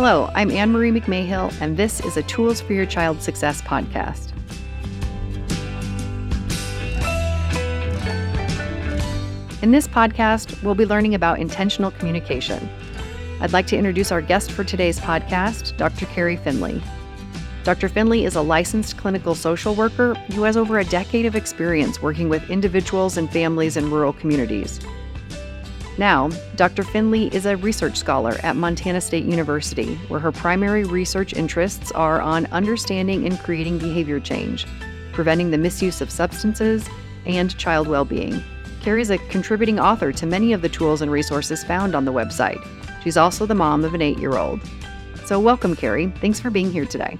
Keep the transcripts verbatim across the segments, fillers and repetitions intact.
Hello, I'm Anne-Marie McMahill, and this is a Tools for Your Child Success podcast. In this podcast, we'll be learning about intentional communication. I'd like to introduce our guest for today's podcast, Doctor Carrie Finley. Doctor Finley is a licensed clinical social worker who has over a decade of experience working with individuals and families in rural communities. Now, Doctor Finley is a research scholar at Montana State University, where her primary research interests are on understanding and creating behavior change, preventing the misuse of substances, and child well-being. Carrie is a contributing author to many of the tools and resources found on the website. She's also the mom of an eight-year-old. So welcome, Carrie. Thanks for being here today.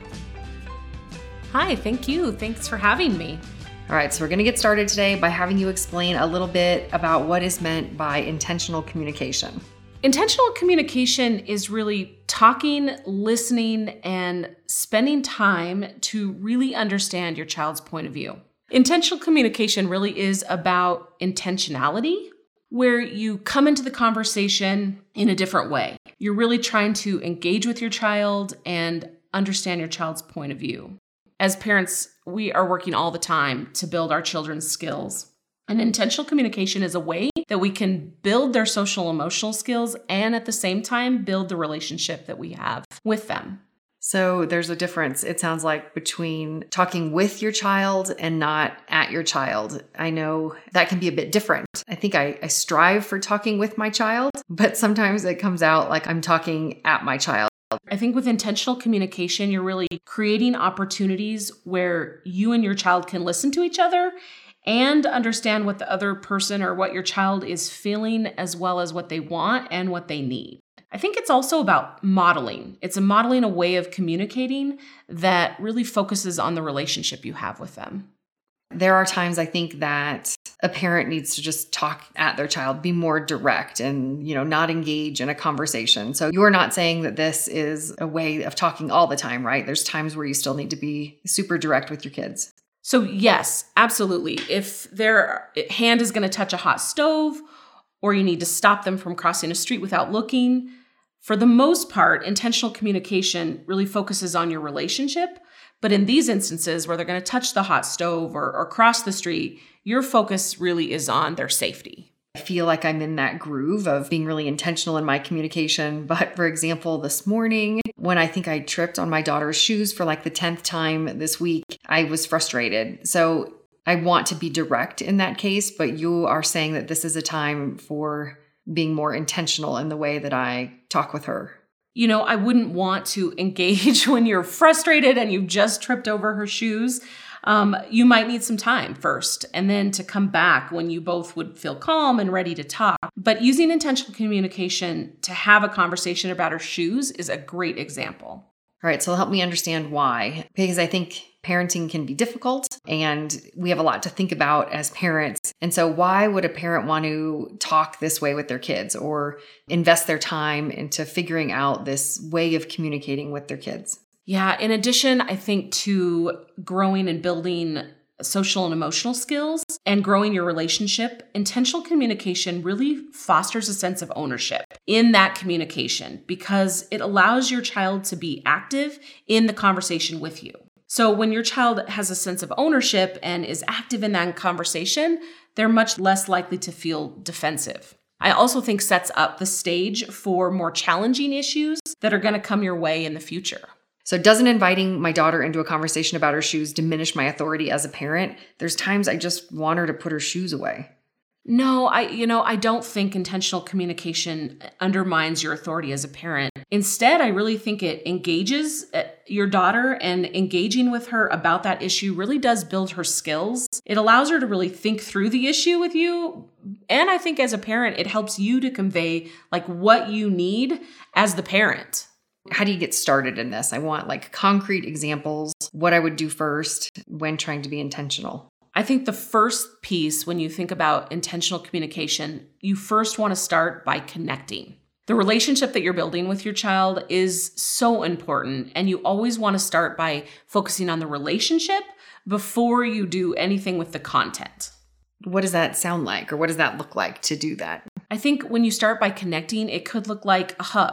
Hi, thank you. Thanks for having me. All right, so we're going to get started today by having you explain a little bit about what is meant by intentional communication. Intentional communication is really talking, listening, and spending time to really understand your child's point of view. Intentional communication really is about intentionality, where you come into the conversation in a different way. You're really trying to engage with your child and understand your child's point of view. As parents, we are working all the time to build our children's skills. And intentional communication is a way that we can build their social emotional skills and at the same time build the relationship that we have with them. So there's a difference, it sounds like, between talking with your child and not at your child. I know that can be a bit different. I think I, I strive for talking with my child, but sometimes it comes out like I'm talking at my child. I think with intentional communication, you're really creating opportunities where you and your child can listen to each other and understand what the other person or what your child is feeling, as well as what they want and what they need. I think it's also about modeling. It's a modeling a way of communicating that really focuses on the relationship you have with them. There are times I think that a parent needs to just talk at their child, be more direct and, you know, not engage in a conversation. So you're not saying that this is a way of talking all the time, right? There's times where you still need to be super direct with your kids. So yes, absolutely. If their hand is going to touch a hot stove, or you need to stop them from crossing a street without looking, for the most part, intentional communication really focuses on your relationship. But in these instances where they're going to touch the hot stove or, or cross the street, your focus really is on their safety. I feel like I'm in that groove of being really intentional in my communication. But for example, this morning, when I think I tripped on my daughter's shoes for like the tenth time this week, I was frustrated. So I want to be direct in that case, but you are saying that this is a time for being more intentional in the way that I talk with her. You know, I wouldn't want to engage when you're frustrated and you've just tripped over her shoes. Um, you might need some time first, and then to come back when you both would feel calm and ready to talk. But using intentional communication to have a conversation about her shoes is a great example. All right, so help me understand why. Because I think parenting can be difficult and we have a lot to think about as parents. And so why would a parent want to talk this way with their kids or invest their time into figuring out this way of communicating with their kids? Yeah, in addition, I think to growing and building social and emotional skills and growing your relationship, intentional communication really fosters a sense of ownership in that communication because it allows your child to be active in the conversation with you. So when your child has a sense of ownership and is active in that conversation, they're much less likely to feel defensive. I also think sets up the stage for more challenging issues that are going to come your way in the future. So doesn't inviting my daughter into a conversation about her shoes diminish my authority as a parent? There's times I just want her to put her shoes away. No, I, you know, I don't think intentional communication undermines your authority as a parent. Instead, I really think it engages your daughter, and engaging with her about that issue really does build her skills. It allows her to really think through the issue with you. And I think as a parent, it helps you to convey like what you need as the parent. How do you get started in this? I want like concrete examples, what I would do first when trying to be intentional. I think the first piece when you think about intentional communication, you first want to start by connecting. The relationship that you're building with your child is so important, and you always want to start by focusing on the relationship before you do anything with the content. What does that sound like, or what does that look like to do that? I think when you start by connecting, it could look like a hug.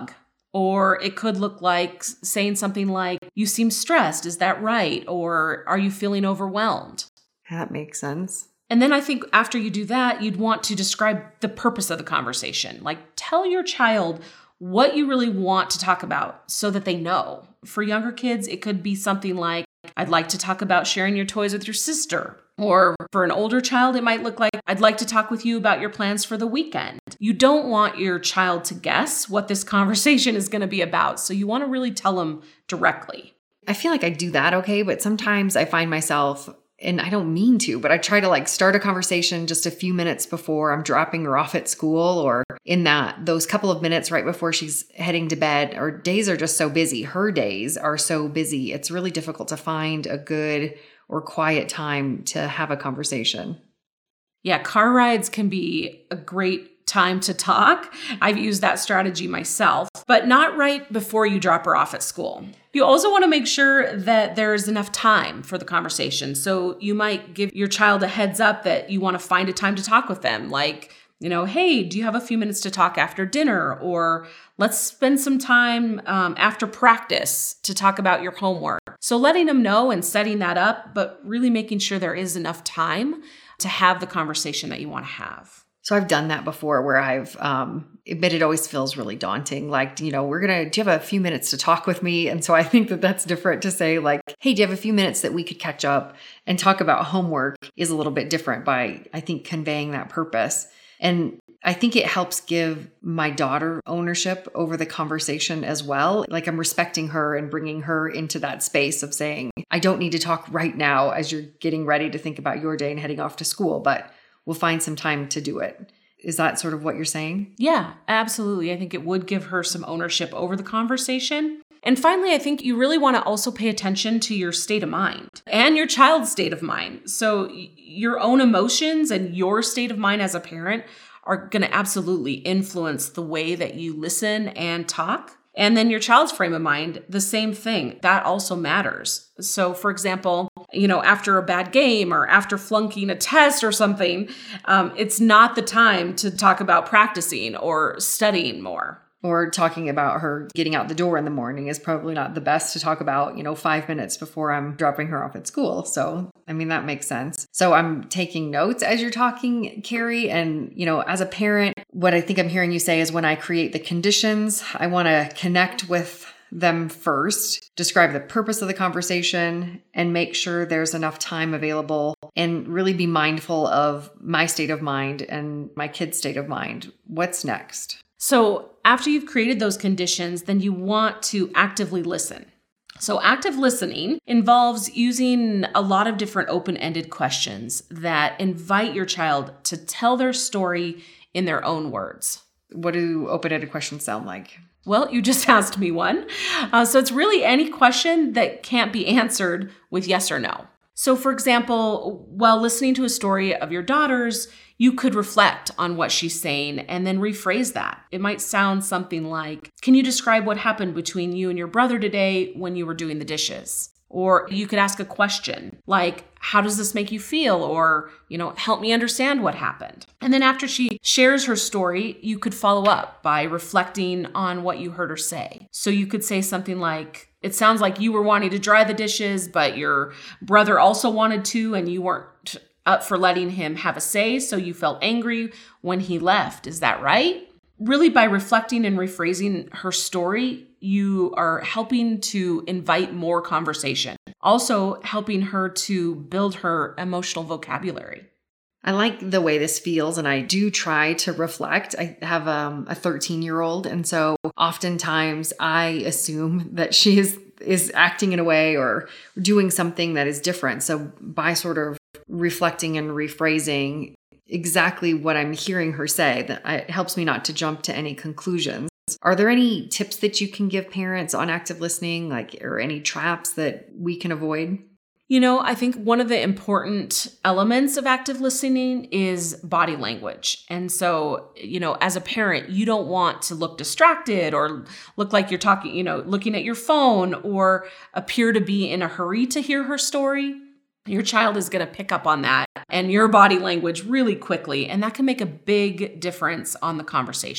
Or it could look like saying something like, you seem stressed, is that right? Or are you feeling overwhelmed? That makes sense. And then I think after you do that, you'd want to describe the purpose of the conversation. Like tell your child what you really want to talk about so that they know. For younger kids, it could be something like, I'd like to talk about sharing your toys with your sister. Or for an older child, it might look like, I'd like to talk with you about your plans for the weekend. You don't want your child to guess what this conversation is going to be about. So you want to really tell them directly. I feel like I do that okay, but sometimes I find myself, and I don't mean to, but I try to like start a conversation just a few minutes before I'm dropping her off at school, or in that those couple of minutes right before she's heading to bed. Our days are just so busy. Her days are so busy. It's really difficult to find a good or quiet time to have a conversation. Yeah, car rides can be a great time to talk. I've used that strategy myself, but not right before you drop her off at school. You also want to make sure that there is enough time for the conversation. So you might give your child a heads up that you want to find a time to talk with them. Like, you know, hey, do you have a few minutes to talk after dinner? Or let's spend some time um, after practice to talk about your homework. So letting them know and setting that up, but really making sure there is enough time to have the conversation that you want to have. So I've done that before where I've, um, but it always feels really daunting. Like, you know, we're going to, do you have a few minutes to talk with me? And so I think that that's different to say like, hey, do you have a few minutes that we could catch up and talk about homework is a little bit different by, I think, conveying that purpose. And I think it helps give my daughter ownership over the conversation as well. Like I'm respecting her and bringing her into that space of saying, I don't need to talk right now as you're getting ready to think about your day and heading off to school, but we'll find some time to do it. Is that sort of what you're saying? Yeah, absolutely. I think it would give her some ownership over the conversation. And finally, I think you really want to also pay attention to your state of mind and your child's state of mind. So your own emotions and your state of mind as a parent are going to absolutely influence the way that you listen and talk. And then your child's frame of mind, the same thing. That also matters. So for example, you know, after a bad game or after flunking a test or something, um, it's not the time to talk about practicing or studying more. Or talking about her getting out the door in the morning is probably not the best to talk about, you know, five minutes before I'm dropping her off at school. So, I mean, that makes sense. So I'm taking notes as you're talking, Carrie. And, you know, as a parent, what I think I'm hearing you say is when I create the conditions, I want to connect with them first, describe the purpose of the conversation, and make sure there's enough time available, and really be mindful of my state of mind and my kid's state of mind. What's next? So after you've created those conditions, then you want to actively listen. So active listening involves using a lot of different open-ended questions that invite your child to tell their story in their own words. What do open-ended questions sound like? Well, you just asked me one. Uh, so it's really any question that can't be answered with yes or no. So for example, while listening to a story of your daughter's, you could reflect on what she's saying and then rephrase that. It might sound something like, can you describe what happened between you and your brother today when you were doing the dishes? Or you could ask a question like, how does this make you feel? Or, you know, help me understand what happened. And then after she shares her story, you could follow up by reflecting on what you heard her say. So you could say something like, it sounds like you were wanting to dry the dishes, but your brother also wanted to, and you weren't up for letting him have a say, so you felt angry when he left. Is that right? Really, by reflecting and rephrasing her story, you are helping to invite more conversation. Also helping her to build her emotional vocabulary. I like the way this feels, and I do try to reflect. I have um, a thirteen-year-old, and so oftentimes I assume that she is is acting in a way or doing something that is different. So by sort of reflecting and rephrasing exactly what I'm hearing her say, that it helps me not to jump to any conclusions. Are there any tips that you can give parents on active listening, like, or any traps that we can avoid? You know, I think one of the important elements of active listening is body language. And so, you know, as a parent, you don't want to look distracted or look like you're talking, you know, looking at your phone or appear to be in a hurry to hear her story. Your child is going to pick up on that and your body language really quickly, and that can make a big difference on the conversation.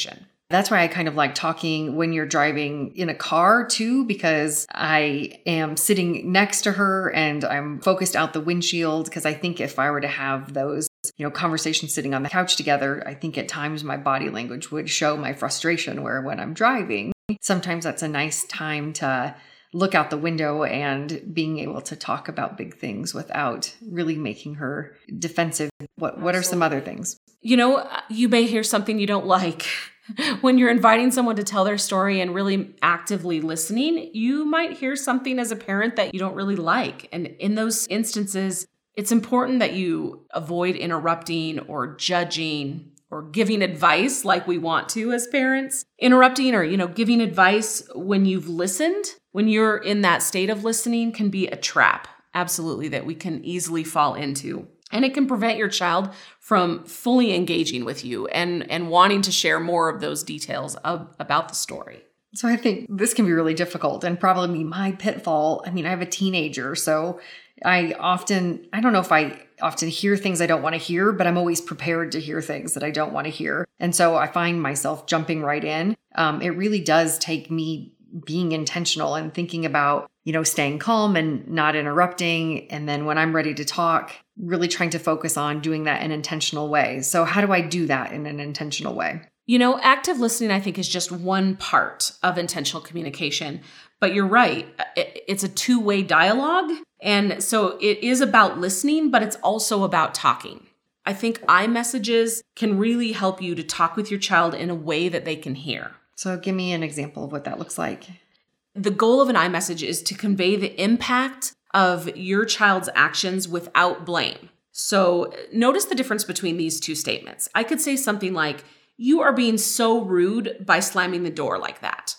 That's why I kind of like talking when you're driving in a car too, because I am sitting next to her and I'm focused out the windshield. Because I think if I were to have those, you know, conversations sitting on the couch together, I think at times my body language would show my frustration, where when I'm driving, sometimes that's a nice time to look out the window and being able to talk about big things without really making her defensive. What What are some other things? You know, you may hear something you don't like. When you're inviting someone to tell their story and really actively listening, you might hear something as a parent that you don't really like. And in those instances, it's important that you avoid interrupting or judging or giving advice like we want to as parents. Interrupting or, you know, giving advice when you've listened, when you're in that state of listening, can be a trap, absolutely, that we can easily fall into. And it can prevent your child from fully engaging with you and, and wanting to share more of those details of, about the story. So I think this can be really difficult and probably my pitfall. I mean, I have a teenager, so I often, I don't know if I often hear things I don't want to hear, but I'm always prepared to hear things that I don't want to hear. And so I find myself jumping right in. Um, it really does take me being intentional and thinking about, you know, staying calm and not interrupting. And then when I'm ready to talk, really trying to focus on doing that in an intentional way. So how do I do that in an intentional way? You know, active listening, I think, is just one part of intentional communication. But you're right. It's a two-way dialogue. And so it is about listening, but it's also about talking. I think iMessages can really help you to talk with your child in a way that they can hear. So give me an example of what that looks like. The goal of an iMessage is to convey the impact of your child's actions without blame. So notice the difference between these two statements. I could say something like, "You are being so rude by slamming the door like that."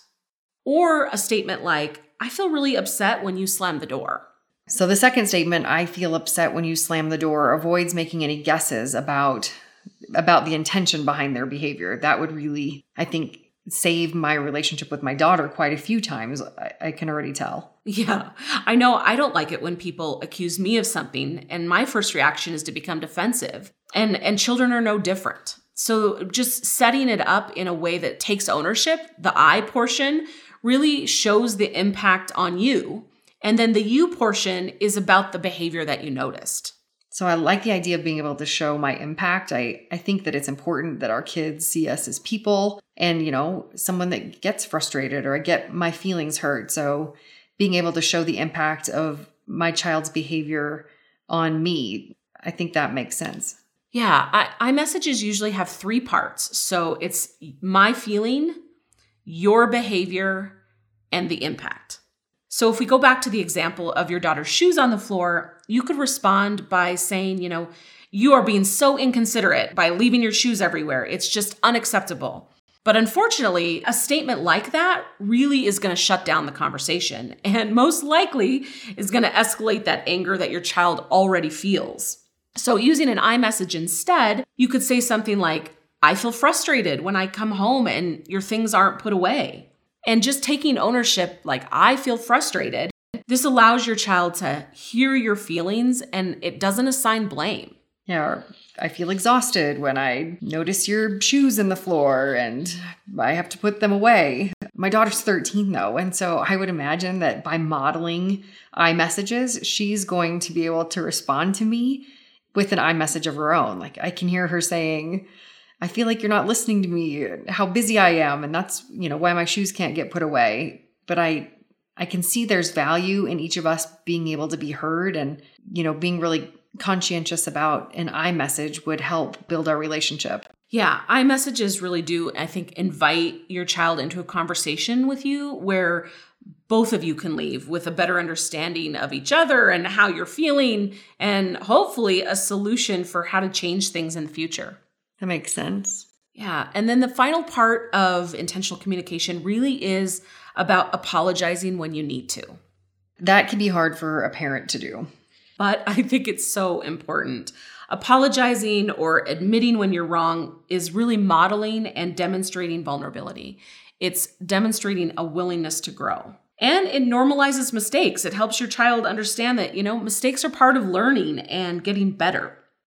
Or a statement like, "I feel really upset when you slam the door." So the second statement, "I feel upset when you slam the door," avoids making any guesses about, about the intention behind their behavior. That would really, I think, save my relationship with my daughter quite a few times. I, I can already tell. Yeah, I know. I don't like it when people accuse me of something, and my first reaction is to become defensive. And, and children are no different. So just setting it up in a way that takes ownership, the I portion, really shows the impact on you. And then the you portion is about the behavior that you noticed. So I like the idea of being able to show my impact. I, I think that it's important that our kids see us as people and, you know, someone that gets frustrated or I get my feelings hurt. So being able to show the impact of my child's behavior on me, I think that makes sense. Yeah, I, iMessages usually have three parts. So it's my feeling, your behavior, and the impact. So if we go back to the example of your daughter's shoes on the floor, you could respond by saying, you know, "You are being so inconsiderate by leaving your shoes everywhere. It's just unacceptable." But unfortunately, a statement like that really is going to shut down the conversation and most likely is going to escalate that anger that your child already feels. So using an iMessage instead, you could say something like, "I feel frustrated when I come home and your things aren't put away." And just taking ownership, like, "I feel frustrated," this allows your child to hear your feelings and it doesn't assign blame. Yeah, or "I feel exhausted when I notice your shoes in the floor and I have to put them away." My daughter's thirteen though, and so I would imagine that by modeling iMessages, she's going to be able to respond to me with an iMessage of her own. Like I can hear her saying, "I feel like you're not listening to me, how busy I am, and that's, you know, why my shoes can't get put away." But I I can see there's value in each of us being able to be heard, and, you know, being really conscientious about an iMessage would help build our relationship. Yeah, iMessages really do, I think, invite your child into a conversation with you where both of you can leave with a better understanding of each other and how you're feeling, and hopefully a solution for how to change things in the future. That makes sense. Yeah. And then the final part of intentional communication really is about apologizing when you need to. That can be hard for a parent to do. But I think it's so important. Apologizing or admitting when you're wrong is really modeling and demonstrating vulnerability. It's demonstrating a willingness to grow. And it normalizes mistakes. It helps your child understand that, you know, mistakes are part of learning and getting better.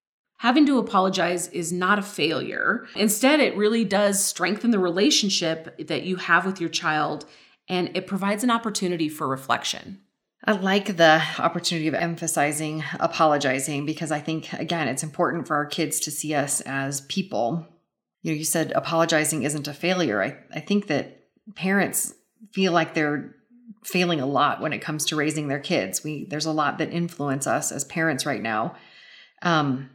Having to apologize is not a failure. Instead, it really does strengthen the relationship that you have with your child, and it provides an opportunity for reflection. I like the opportunity of emphasizing apologizing because I think, again, it's important for our kids to see us as people. You know, you said apologizing isn't a failure. I, I think that parents feel like they're failing a lot when it comes to raising their kids. We there's a lot that influence us as parents right now. Um,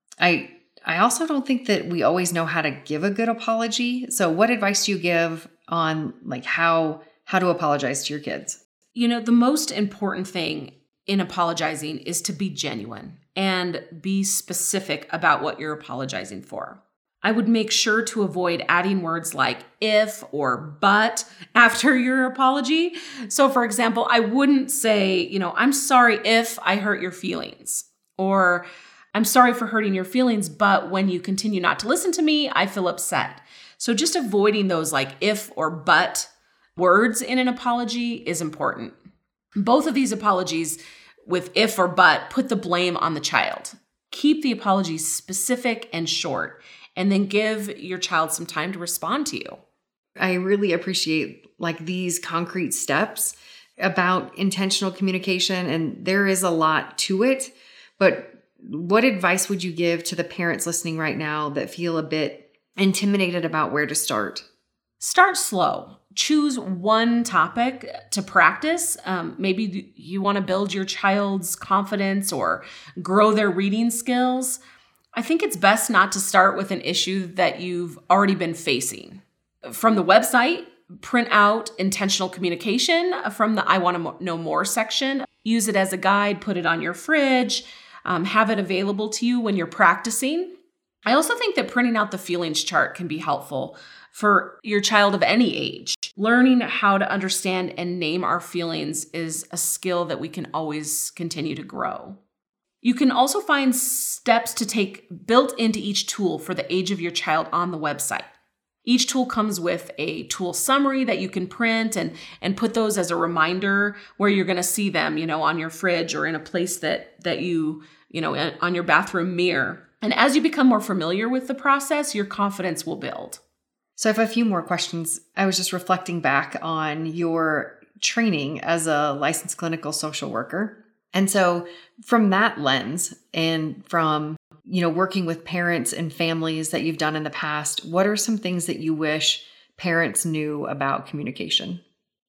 I I also don't think that we always know how to give a good apology. So what advice do you give on like how how to apologize to your kids? You know, the most important thing in apologizing is to be genuine and be specific about what you're apologizing for. I would make sure to avoid adding words like if or but after your apology. So for example, I wouldn't say, you know, I'm sorry if I hurt your feelings, or I'm sorry for hurting your feelings, but when you continue not to listen to me, I feel upset. So just avoiding those like if or but words in an apology is important. Both of these apologies with if or but put the blame on the child. Keep the apology specific and short, and then give your child some time to respond to you. I really appreciate like these concrete steps about intentional communication, and there is a lot to it, but what advice would you give to the parents listening right now that feel a bit intimidated about where to start? Start slow. Choose one topic to practice. Um, maybe you want to build your child's confidence or grow their reading skills. I think it's best not to start with an issue that you've already been facing. From the website, print out intentional communication from the I Want to Know More section. Use it as a guide, put it on your fridge, um, have it available to you when you're practicing. I also think that printing out the feelings chart can be helpful for your child of any age. Learning how to understand and name our feelings is a skill that we can always continue to grow. You can also find steps to take built into each tool for the age of your child on the website. Each tool comes with a tool summary that you can print and, and put those as a reminder where you're going to see them, you know, on your fridge or in a place that, that you, you know, on your bathroom mirror. And as you become more familiar with the process, your confidence will build. So I have a few more questions. I was just reflecting back on your training as a licensed clinical social worker. And so from that lens and from, you know, working with parents and families that you've done in the past, what are some things that you wish parents knew about communication?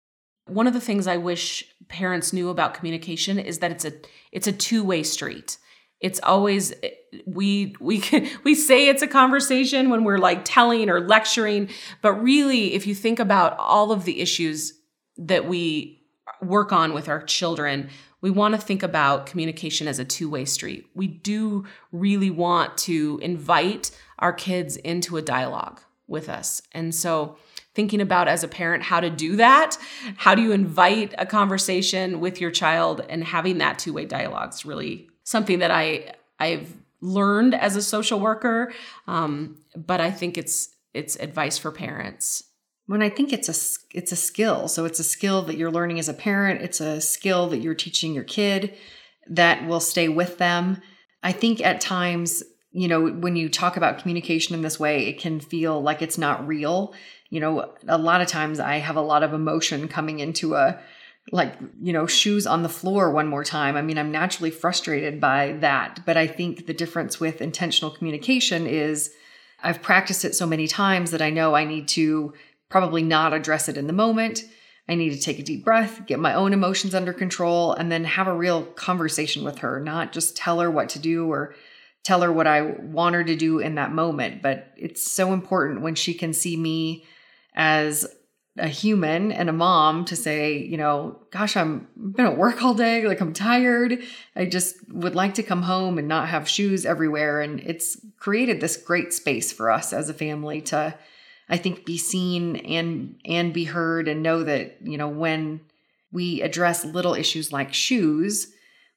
One of the things I wish parents knew about communication is that it's a it's a two-way street. It's always, we we can, we say it's a conversation when we're like telling or lecturing, but really, if you think about all of the issues that we work on with our children, we want to think about communication as a two-way street. We do really want to invite our kids into a dialogue with us. And so thinking about as a parent how to do that, how do you invite a conversation with your child, and having that two-way dialogue is really something that I, I've learned as a social worker, um, but I think it's it's advice for parents. When I think it's a, it's a skill. So it's a skill that you're learning as a parent. It's a skill that you're teaching your kid that will stay with them. I think at times, you know, when you talk about communication in this way, it can feel like it's not real. You know, a lot of times I have a lot of emotion coming into a, like, you know, shoes on the floor one more time. I mean, I'm naturally frustrated by that. But I think the difference with intentional communication is I've practiced it so many times that I know I need to probably not address it in the moment. I need to take a deep breath, get my own emotions under control, and then have a real conversation with her, not just tell her what to do or tell her what I want her to do in that moment. But it's so important when she can see me as a human and a mom to say, you know, gosh, I'm been at work all day. Like, I'm tired. I just would like to come home and not have shoes everywhere. And it's created this great space for us as a family to, I think, be seen and, and be heard, and know that, you know, when we address little issues like shoes,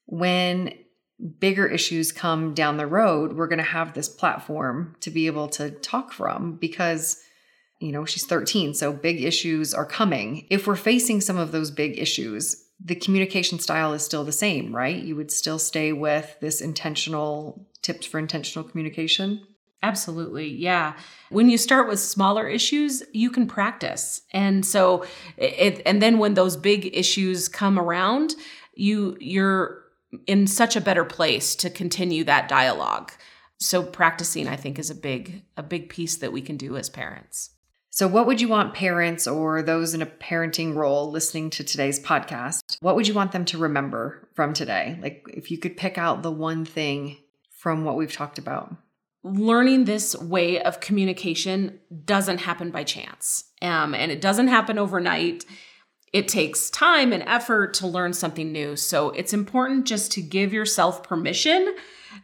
when bigger issues come down the road, we're going to have this platform to be able to talk from, because you know, she's thirteen, so big issues are coming. If we're facing some of those big issues, the communication style is still the same, right? You would still stay with this intentional tips for intentional communication. Absolutely. Yeah. When you start with smaller issues, you can practice. And so it, and then when those big issues come around, you you're in such a better place to continue that dialogue. So practicing, I think, is a big a big piece that we can do as parents. So what would you want parents or those in a parenting role listening to today's podcast, what would you want them to remember from today? Like if you could pick out the one thing from what we've talked about. Learning this way of communication doesn't happen by chance, um, and it doesn't happen overnight. It takes time and effort to learn something new. So it's important just to give yourself permission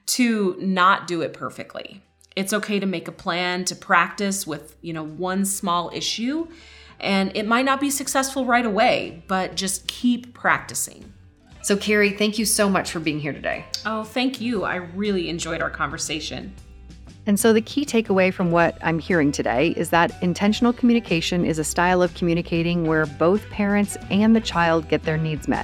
to not do it perfectly. It's okay to make a plan, to practice with, you know, one small issue, and it might not be successful right away, but just keep practicing. So Carrie, thank you so much for being here today. Oh, thank you. I really enjoyed our conversation. And so the key takeaway from what I'm hearing today is that intentional communication is a style of communicating where both parents and the child get their needs met.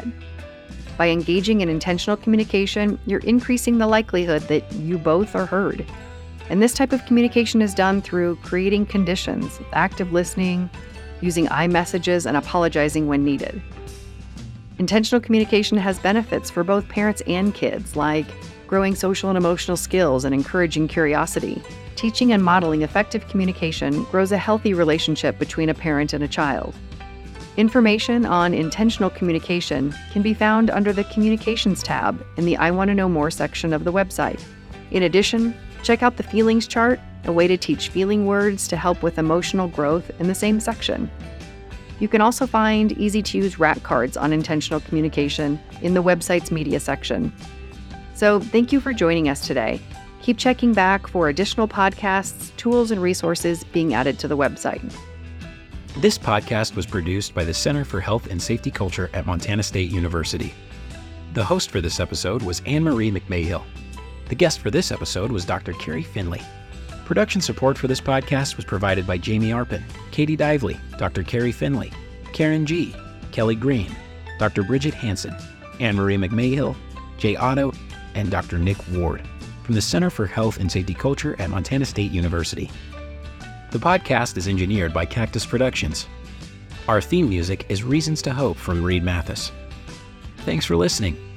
By engaging in intentional communication, you're increasing the likelihood that you both are heard. And this type of communication is done through creating conditions, active listening, using iMessages, and apologizing when needed. Intentional communication has benefits for both parents and kids, like growing social and emotional skills and encouraging curiosity. Teaching and modeling effective communication grows a healthy relationship between a parent and a child. Information on intentional communication can be found under the Communications tab in the I Want to Know More section of the website. In addition, check out the Feelings chart, a way to teach feeling words to help with emotional growth, in the same section. You can also find easy-to-use rack cards on intentional communication in the website's media section. So thank you for joining us today. Keep checking back for additional podcasts, tools, and resources being added to the website. This podcast was produced by the Center for Health and Safety Culture at Montana State University. The host for this episode was Anne-Marie McMahill. The guest for this episode was Doctor Carrie Finley. Production support for this podcast was provided by Jamie Arpin, Katie Dively, Doctor Carrie Finley, Karen G., Kelly Green, Doctor Bridget Hansen, Anne-Marie McMahill, Jay Otto, and Doctor Nick Ward from the Center for Health and Safety Culture at Montana State University. The podcast is engineered by Cactus Productions. Our theme music is Reasons to Hope from Reed Mathis. Thanks for listening.